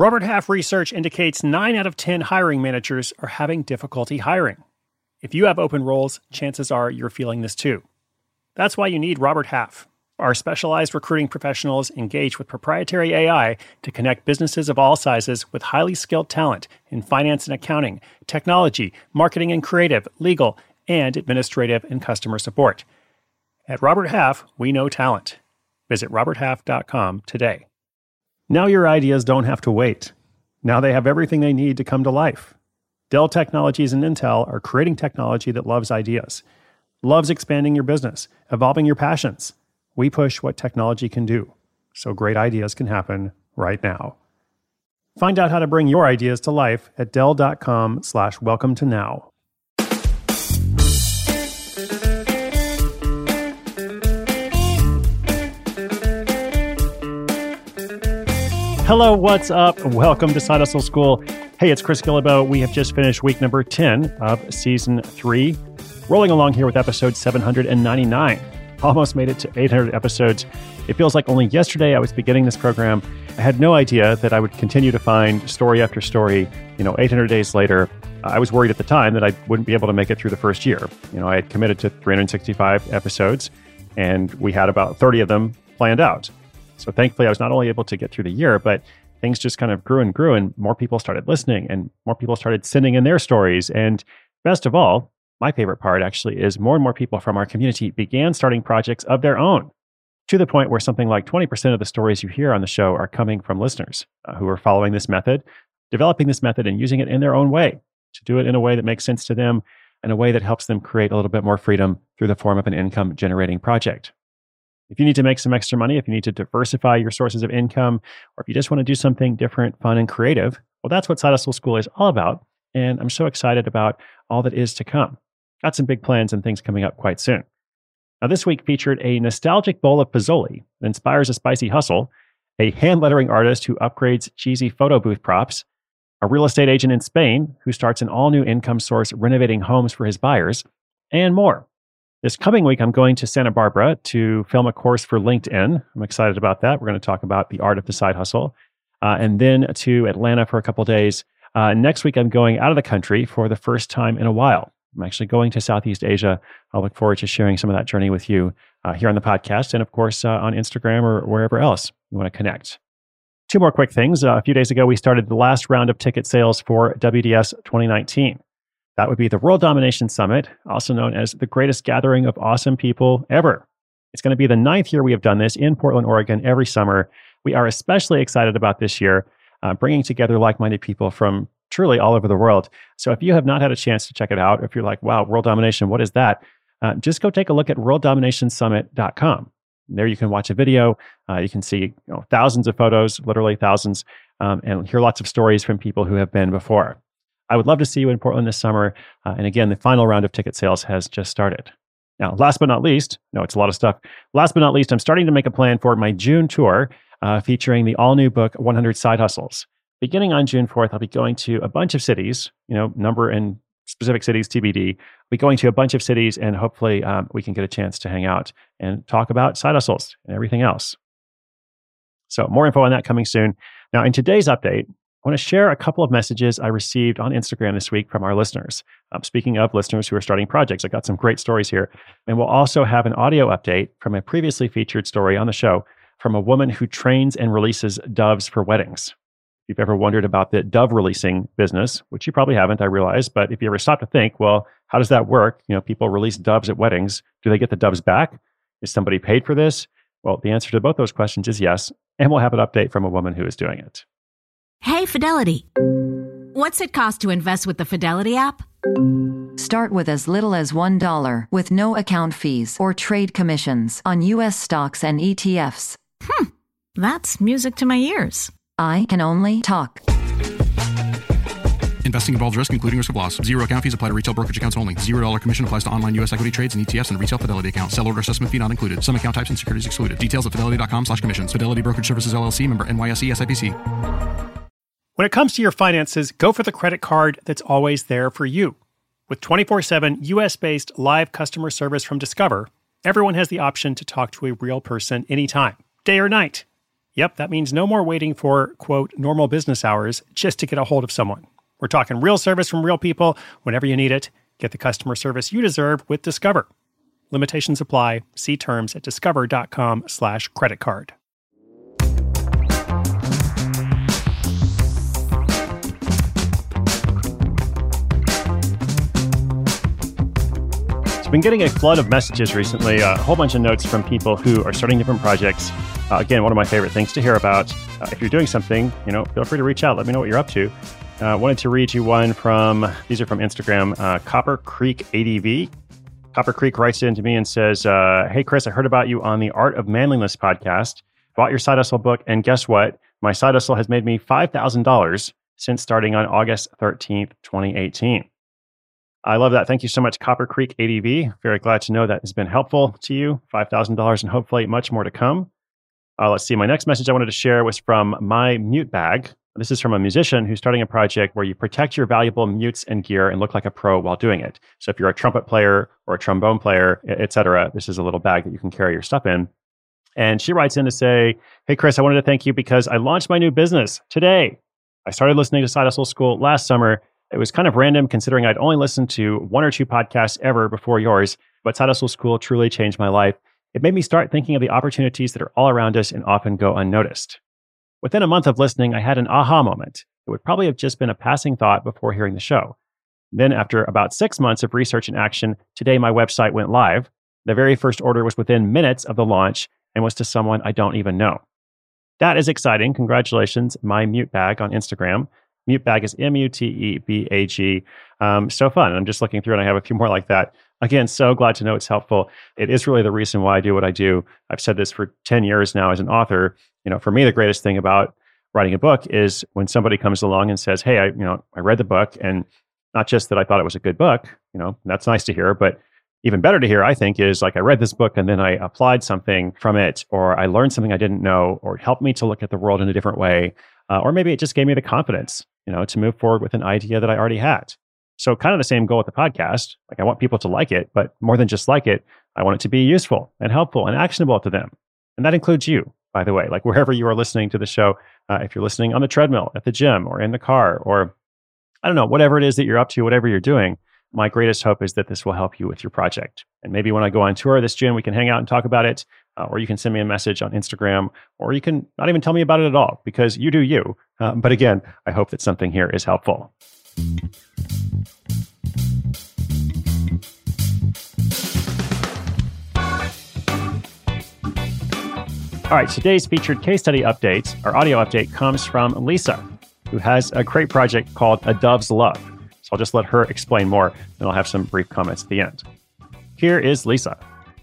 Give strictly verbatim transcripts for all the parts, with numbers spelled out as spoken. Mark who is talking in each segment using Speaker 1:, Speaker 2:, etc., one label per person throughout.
Speaker 1: Robert Half research indicates nine out of ten hiring managers are having difficulty hiring. If you have open roles, chances are you're feeling this too. That's why you need Robert Half. Our specialized recruiting professionals engage with proprietary A I to connect businesses of all sizes with highly skilled talent in finance and accounting, technology, marketing and creative, legal, and administrative and customer support. At Robert Half, we know talent. Visit robert half dot com today. Now your ideas don't have to wait. Now they have everything they need to come to life. Dell Technologies and Intel are creating technology that loves ideas, loves expanding your business, evolving your passions. We push what technology can do, so great ideas can happen right now. Find out how to bring your ideas to life at dell.com slash welcome to now. Hello, what's up? Welcome to Side Hustle School. Hey, it's Chris Guillebeau. We have just finished week number ten of season three, rolling along here with episode seven hundred ninety-nine. Almost made it to eight hundred episodes. It feels like only yesterday I was beginning this program. I had no idea that I would continue to find story after story, you know, eight hundred days later. I was worried at the time that I wouldn't be able to make it through the first year. You know, I had committed to three hundred sixty-five episodes, and we had about thirty of them planned out. So thankfully, I was not only able to get through the year, but things just kind of grew and grew, and more people started listening, and more people started sending in their stories. And best of all, my favorite part actually is more and more people from our community began starting projects of their own, to the point where something like twenty percent of the stories you hear on the show are coming from listeners uh, who are following this method, developing this method, and using it in their own way, to do it in a way that makes sense to them, in a way that helps them create a little bit more freedom through the form of an income-generating project. If you need to make some extra money, if you need to diversify your sources of income, or if you just want to do something different, fun, and creative, well, that's what Side Hustle School is all about. And I'm so excited about all that is to come. Got some big plans and things coming up quite soon. Now, this week featured a nostalgic bowl of Pozole that inspires a spicy hustle, a hand lettering artist who upgrades cheesy photo booth props, a real estate agent in Spain who starts an all-new income source renovating homes for his buyers, and more. This coming week, I'm going to Santa Barbara to film a course for LinkedIn. I'm excited about that. We're going to talk about the art of the side hustle. Uh, and then to Atlanta for a couple days. Uh, next week, I'm going out of the country for the first time in a while. I'm actually going to Southeast Asia. I'll look forward to sharing some of that journey with you uh, here on the podcast and, of course, uh, on Instagram or wherever else you want to connect. Two more quick things. Uh, a few days ago, we started the last round of ticket sales for W D S twenty nineteen. That would be the World Domination Summit, also known as the greatest gathering of awesome people ever. It's going to be the ninth year we have done this in Portland, Oregon, every summer. We are especially excited about this year, uh, bringing together like-minded people from truly all over the world. So if you have not had a chance to check it out, if you're like, wow, World Domination, what is that? Uh, just go take a look at world domination summit dot com. There you can watch a video. Uh, you can see you know, thousands of photos, literally thousands, um, and hear lots of stories from people who have been before. I would love to see you in Portland this summer. Uh, and again, the final round of ticket sales has just started. Now, last but not least, no, it's a lot of stuff. Last but not least, I'm starting to make a plan for my June tour uh, featuring the all-new book, one hundred Side Hustles. Beginning on June fourth, I'll be going to a bunch of cities, you know, number and specific cities, T B D. I'll be going to a bunch of cities, and hopefully um, we can get a chance to hang out and talk about side hustles and everything else. So more info on that coming soon. Now, in today's update, I want to share a couple of messages I received on Instagram this week from our listeners. Um, speaking of listeners who are starting projects, I got some great stories here. And we'll also have an audio update from a previously featured story on the show from a woman who trains and releases doves for weddings. If you've ever wondered about the dove releasing business, which you probably haven't, I realize, but if you ever stop to think, well, how does that work? You know, people release doves at weddings. Do they get the doves back? Is somebody paid for this? Well, the answer to both those questions is yes. And we'll have an update from a woman who is doing it.
Speaker 2: Hey, Fidelity. What's it cost to invest with the Fidelity app?
Speaker 3: Start with as little as one dollar with no account fees or trade commissions on U S stocks and E T Fs.
Speaker 2: Hmm, that's music to my ears.
Speaker 3: I can only talk.
Speaker 4: Investing involves risk, including risk of loss. Zero account fees apply to retail brokerage accounts only. Zero dollar commission applies to online U S equity trades and E T Fs and retail Fidelity account. Sell order assessment fee not included. Some account types and securities excluded. Details at fidelity.com slash commissions. Fidelity Brokerage Services, L L C, member N Y S E S I P C.
Speaker 1: When it comes to your finances, go for the credit card that's always there for you. With twenty-four seven U S-based live customer service from Discover, everyone has the option to talk to a real person anytime, day or night. Yep, that means no more waiting for, quote, normal business hours just to get a hold of someone. We're talking real service from real people whenever you need it. Get the customer service you deserve with Discover. Limitations apply. See terms at discover.com slash credit card. I've been getting a flood of messages recently, uh, a whole bunch of notes from people who are starting different projects. Uh, again, one of my favorite things to hear about. Uh, if you're doing something, you know, feel free to reach out. Let me know what you're up to. I uh, wanted to read you one from, these are from Instagram, uh, Copper Creek A D V. Copper Creek writes into me and says, uh, hey, Chris, I heard about you on the Art of Manliness podcast. Bought your side hustle book, and guess what? My side hustle has made me five thousand dollars since starting on August thirteenth, twenty eighteen. I love that. Thank you so much, Copper Creek A D V. Very glad to know that has been helpful to you. five thousand dollars and hopefully much more to come. Uh, let's see. My next message I wanted to share was from My Mute Bag. This is from a musician who's starting a project where you protect your valuable mutes and gear and look like a pro while doing it. So if you're a trumpet player or a trombone player, et cetera, this is a little bag that you can carry your stuff in. And she writes in to say, hey, Chris, I wanted to thank you because I launched my new business today. I started listening to Side Hustle School last summer. It was kind of random considering I'd only listened to one or two podcasts ever before yours, but Side Hustle School truly changed my life. It made me start thinking of the opportunities that are all around us and often go unnoticed. Within a month of listening, I had an aha moment. It would probably have just been a passing thought before hearing the show. Then after about six months of research and action, today my website went live. The very first order was within minutes of the launch and was to someone I don't even know. That is exciting. Congratulations, My Mute Bag on Instagram. Mute Bag is M U T E B A G. Um, so fun. I'm just looking through and I have a few more like that. Again, so glad to know it's helpful. It is really the reason why I do what I do. I've said this for ten years now as an author. You know, for me, the greatest thing about writing a book is when somebody comes along and says, hey, I, you know, I read the book, and not just that I thought it was a good book, you know, that's nice to hear, but even better to hear, I think, is like I read this book and then I applied something from it, or I learned something I didn't know, or it helped me to look at the world in a different way. Uh, or maybe it just gave me the confidence, you know, to move forward with an idea that I already had. So kind of the same goal with the podcast. Like I want people to like it, but more than just like it, I want it to be useful and helpful and actionable to them. And that includes you, by the way, like wherever you are listening to the show, uh, if you're listening on the treadmill, at the gym, or in the car, or I don't know, whatever it is that you're up to, whatever you're doing, my greatest hope is that this will help you with your project. And maybe when I go on tour this June, we can hang out and talk about it, uh, or you can send me a message on Instagram, or you can not even tell me about it at all, because you do you. Uh, but again, I hope that something here is helpful. All right, today's featured case study update, our audio update, comes from Lisa, who has a great project called A Dove's Love. So I'll just let her explain more, and I'll have some brief comments at the end. Here is Lisa.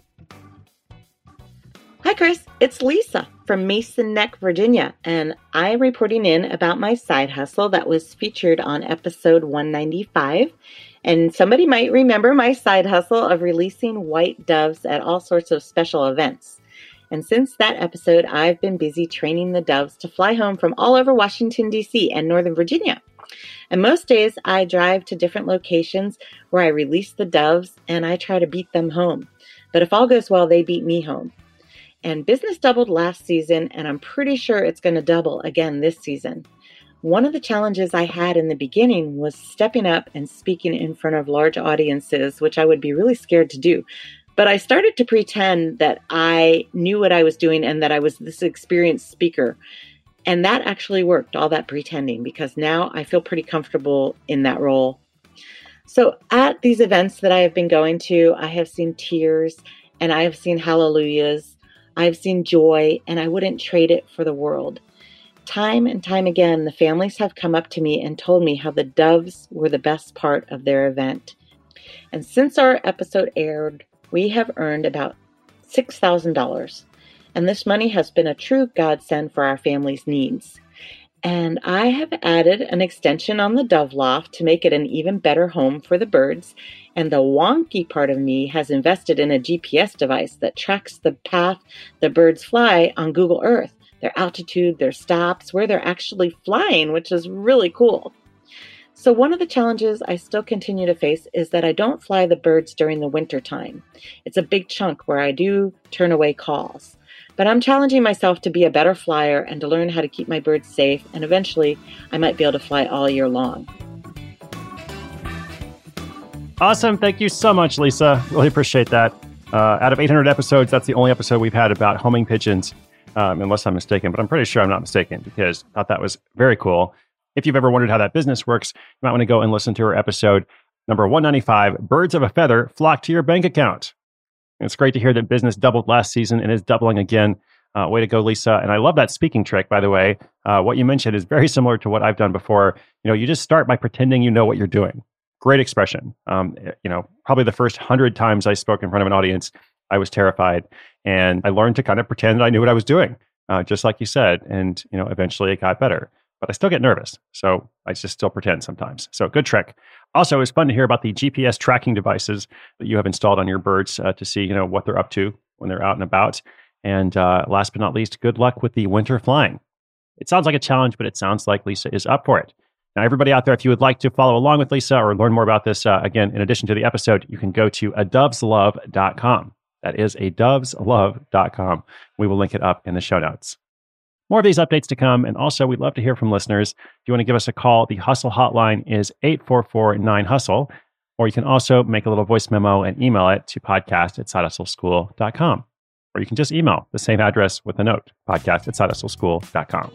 Speaker 5: Hi, Chris. It's Lisa from Mason Neck, Virginia, and I'm reporting in about my side hustle that was featured on episode one ninety-five. And somebody might remember my side hustle of releasing white doves at all sorts of special events. And since that episode, I've been busy training the doves to fly home from all over Washington, D C and Northern Virginia. And most days I drive to different locations where I release the doves and I try to beat them home. But if all goes well, they beat me home. And business doubled last season, and I'm pretty sure it's going to double again this season. One of the challenges I had in the beginning was stepping up and speaking in front of large audiences, which I would be really scared to do. But I started to pretend that I knew what I was doing and that I was this experienced speaker. And that actually worked, all that pretending, because now I feel pretty comfortable in that role. So at these events that I have been going to, I have seen tears and I have seen hallelujahs. I have seen joy, and I wouldn't trade it for the world. Time and time again, the families have come up to me and told me how the doves were the best part of their event. And since our episode aired, we have earned about six thousand dollars. And this money has been a true godsend for our family's needs. And I have added an extension on the dove loft to make it an even better home for the birds. And the wonky part of me has invested in a G P S device that tracks the path the birds fly on Google Earth, their altitude, their stops, where they're actually flying, which is really cool. So one of the challenges I still continue to face is that I don't fly the birds during the winter time. It's a big chunk where I do turn away calls. But I'm challenging myself to be a better flyer and to learn how to keep my birds safe, and eventually I might be able to fly all year long.
Speaker 1: Awesome. Thank you so much, Lisa. Really appreciate that. Uh, out of eight hundred episodes, that's the only episode we've had about homing pigeons, um, unless I'm mistaken. But I'm pretty sure I'm not mistaken because I thought that was very cool. If you've ever wondered how that business works, you might want to go and listen to our episode number one ninety-five, Birds of a Feather Flock to Your Bank Account. And it's great to hear that business doubled last season and is doubling again. Uh, way to go, Lisa. And I love that speaking trick, by the way. Uh, what you mentioned is very similar to what I've done before. You know, you just start by pretending you know what you're doing. Great expression. Um, you know, probably the first hundred times I spoke in front of an audience, I was terrified. And I learned to kind of pretend that I knew what I was doing, uh, just like you said. And, you know, eventually it got better. But I still get nervous. So I just still pretend sometimes. So good trick. Also, it was fun to hear about the G P S tracking devices that you have installed on your birds uh, to see, you know, what they're up to when they're out and about. And uh, last but not least, good luck with the winter flying. It sounds like a challenge, but it sounds like Lisa is up for it. Now, everybody out there, if you would like to follow along with Lisa or learn more about this, uh, again, in addition to the episode, you can go to a doves love dot com. That is a doves love dot com. We will link it up in the show notes. More of these updates to come. And also, we'd love to hear from listeners. If you want to give us a call, the Hustle hotline is eight four four nine hustle. Or you can also make a little voice memo and email it to podcast at side hustle school dot com. Or you can just email the same address with a note, podcast at side hustle school dot com.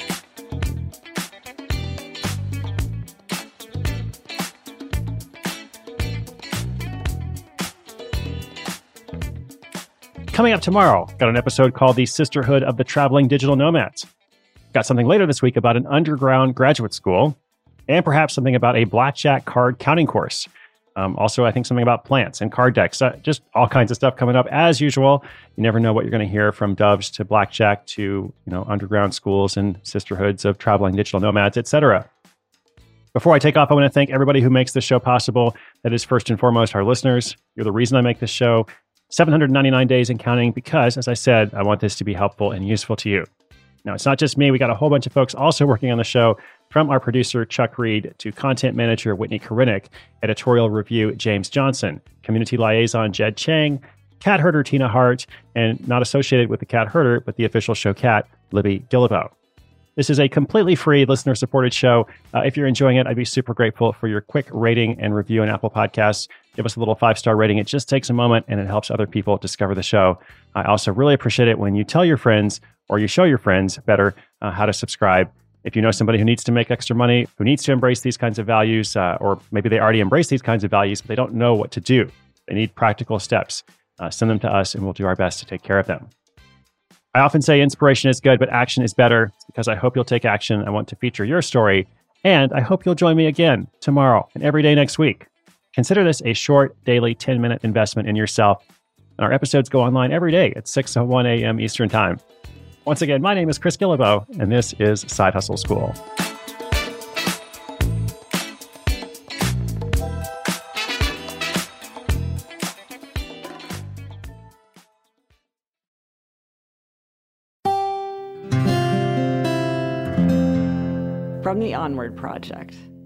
Speaker 1: Coming up tomorrow, got an episode called The Sisterhood of the Traveling Digital Nomads. Got something later this week about an underground graduate school, and perhaps something about a blackjack card counting course. Um, also, I think something about plants and card decks. Uh, just all kinds of stuff coming up as usual. You never know what you're going to hear, from doves to blackjack to, you know, underground schools and sisterhoods of traveling digital nomads, et cetera. Before I take off, I want to thank everybody who makes this show possible. That is first and foremost our listeners. You're the reason I make this show. seven hundred ninety-nine days and counting, because, as I said, I want this to be helpful and useful to you. Now, it's not just me. We got a whole bunch of folks also working on the show, from our producer, Chuck Reed, to content manager, Whitney Korinik, editorial review, James Johnson, community liaison, Jed Chang, cat herder, Tina Hart, and not associated with the cat herder, but the official show cat, Libby Guillebeau. This is a completely free, listener-supported show. Uh, if you're enjoying it, I'd be super grateful for your quick rating and review on Apple Podcasts. Give us a little five-star rating. It just takes a moment, and it helps other people discover the show. I also really appreciate it when you tell your friends, or you show your friends, better, uh, how to subscribe. If you know somebody who needs to make extra money, who needs to embrace these kinds of values, uh, or maybe they already embrace these kinds of values, but they don't know what to do. They need practical steps. Uh, send them to us, and we'll do our best to take care of them. I often say inspiration is good, but action is better. It's because I hope you'll take action. I want to feature your story, and I hope you'll join me again tomorrow and every day next week. Consider this a short, daily, ten-minute investment in yourself. And our episodes go online every day at six oh one a.m. Eastern Time. Once again, my name is Chris Guillebeau, and this is Side Hustle School.
Speaker 6: From the Onward Project.